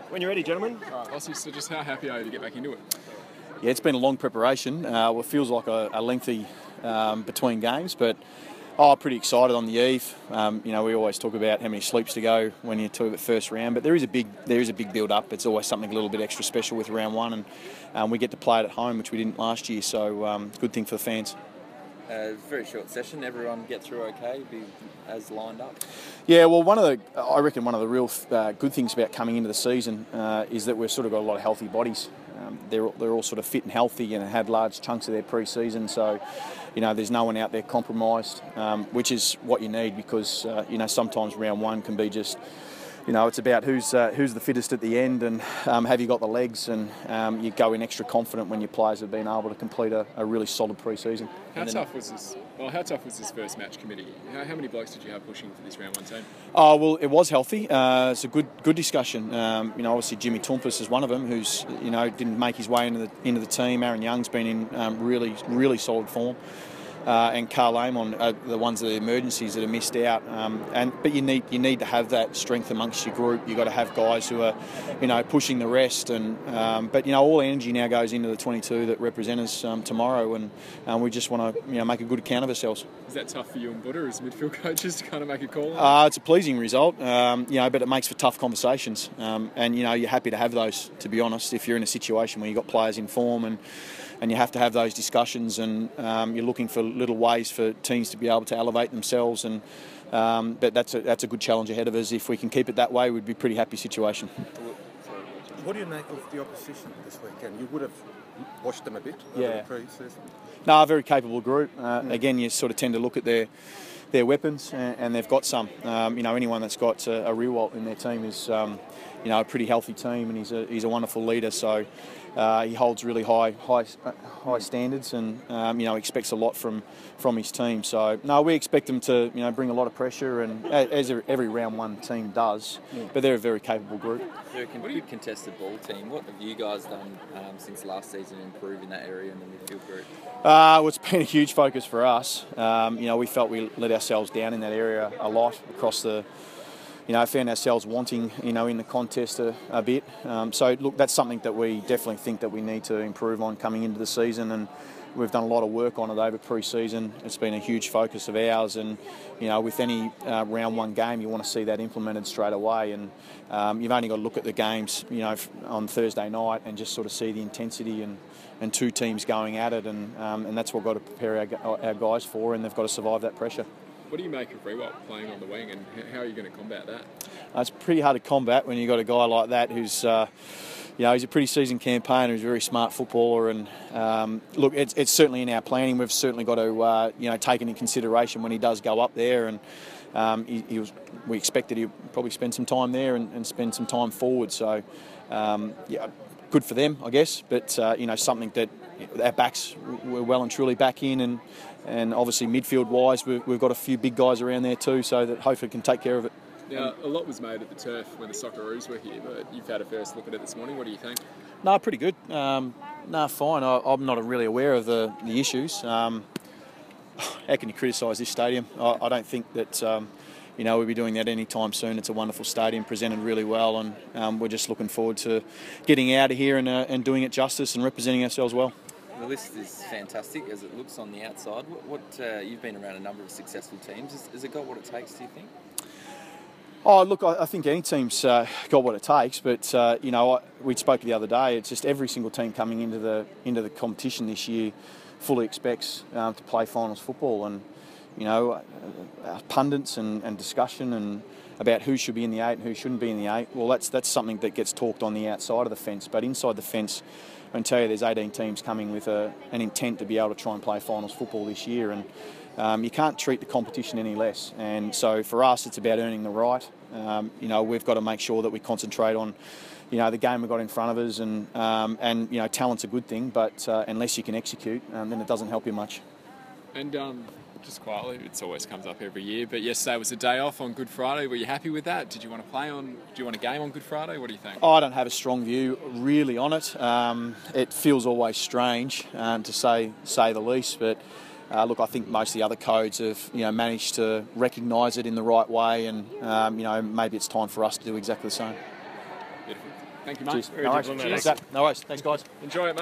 When you're ready, gentlemen. All right, Ossie, so just how happy are you to get back into it? Yeah, it's been a long preparation. It feels like a lengthy between games, but pretty excited on the eve. We always talk about how many sleeps to go when you talk about first round, but there is a big build up. It's always something a little bit extra special with round one, and we get to play it at home, which we didn't last year. So it's a good thing for the fans. Very short session. Everyone get through okay, be as lined up. Yeah, well, I reckon one of the real good things about coming into the season is that we've sort of got a lot of healthy bodies. They're all sort of fit and healthy and had large chunks of their pre-season, so there's no one out there compromised, which is what you need because sometimes round one can be just. It's about who's the fittest at the end and have you got the legs, and you go in extra confident when your players have been able to complete a really solid pre-season. How tough was this first match committee? How many blokes did you have pushing for this round one team? Oh, well, it was healthy. It's a good discussion. Obviously Jimmy Toumpas is one of them who's didn't make his way into the team. Aaron Young's been in really solid form. And Carl Amon are the ones that are the emergencies that are missed out. But you need to have that strength amongst your group. You've got to have guys who are, pushing the rest. But all energy now goes into the 22 that represent us tomorrow, and we just want to make a good account of ourselves. Is that tough for you and Buddha as midfield coaches to kind of make a call? It's a pleasing result, but it makes for tough conversations. You're happy to have those, to be honest, if you're in a situation where you've got players in form and you have to have those discussions, and you're looking for little ways for teams to be able to elevate themselves. But that's a good challenge ahead of us. If we can keep it that way, we'd be a pretty happy situation. What do you make of the opposition this weekend? You would have watched them a bit. Yeah. Pre-season. No, a very capable group. Again, you sort of tend to look at their weapons, and they've got some. Anyone that's got a Riewoldt in their team is a pretty healthy team, and he's a wonderful leader. So he holds really high standards, and expects a lot from his team. So no, we expect him to bring a lot of pressure, and as every round one team does. But they're a very capable group. They're a good contested ball team. What have you guys done since last season to improve in that area in the midfield group? Well, it's been a huge focus for us. We felt we let ourselves down in that area a lot across the. Found ourselves wanting, in the contest a bit. So, look, that's something that we definitely think that we need to improve on coming into the season, and we've done a lot of work on it over pre-season. It's been a huge focus of ours, and, with any round one game, you want to see that implemented straight away, and you've only got to look at the games, on Thursday night and just sort of see the intensity and two teams going at it, and that's what we've got to prepare our guys for, and they've got to survive that pressure. What do you make of Riewoldt playing on the wing, and how are you going to combat that? It's pretty hard to combat when you've got a guy like that who's, he's a pretty seasoned campaigner, he's a very smart footballer, and look, it's certainly in our planning. We've certainly got to, take into consideration when he does go up there, and we expect that he'll probably spend some time there and spend some time forward. So, good for them, I guess, but something that our backs were well and truly back in, and obviously midfield-wise, we've got a few big guys around there too, so that hopefully can take care of it. Now, a lot was made at the turf when the Socceroos were here, but you've had a first look at it this morning. What do you think? No, pretty good. Fine. I'm not really aware of the issues. How can you criticise this stadium? I don't think that we'll be doing that anytime soon. It's a wonderful stadium, presented really well, and we're just looking forward to getting out of here and doing it justice and representing ourselves well. The list is fantastic as it looks on the outside. What you've been around a number of successful teams. Has it got what it takes, do you think? Oh, look, I think any team's got what it takes, but we spoke the other day. It's just every single team coming into the competition this year fully expects to play finals football, and pundits and discussion and about who should be in the 8 and who shouldn't be in the 8. Well, that's something that gets talked on the outside of the fence, but inside the fence, I can tell you there's 18 teams coming with an intent to be able to try and play finals football this year, and you can't treat the competition any less. And so for us, it's about earning the right. We've got to make sure that we concentrate on, the game we've got in front of us, and talent's a good thing, but unless you can execute, then it doesn't help you much. And just quietly, it always comes up every year, but yesterday was a day off on Good Friday. Were you happy with that? Do you want a game on Good Friday? What do you think? I don't have a strong view really on it. It feels always strange to say the least, but look, I think most of the other codes have managed to recognise it in the right way, and maybe it's time for us to do exactly the same. Beautiful. Thank you, mate. Cheers. Very No worries. diplomatic. Cheers. No worries. Thanks, guys. Enjoy it, mate.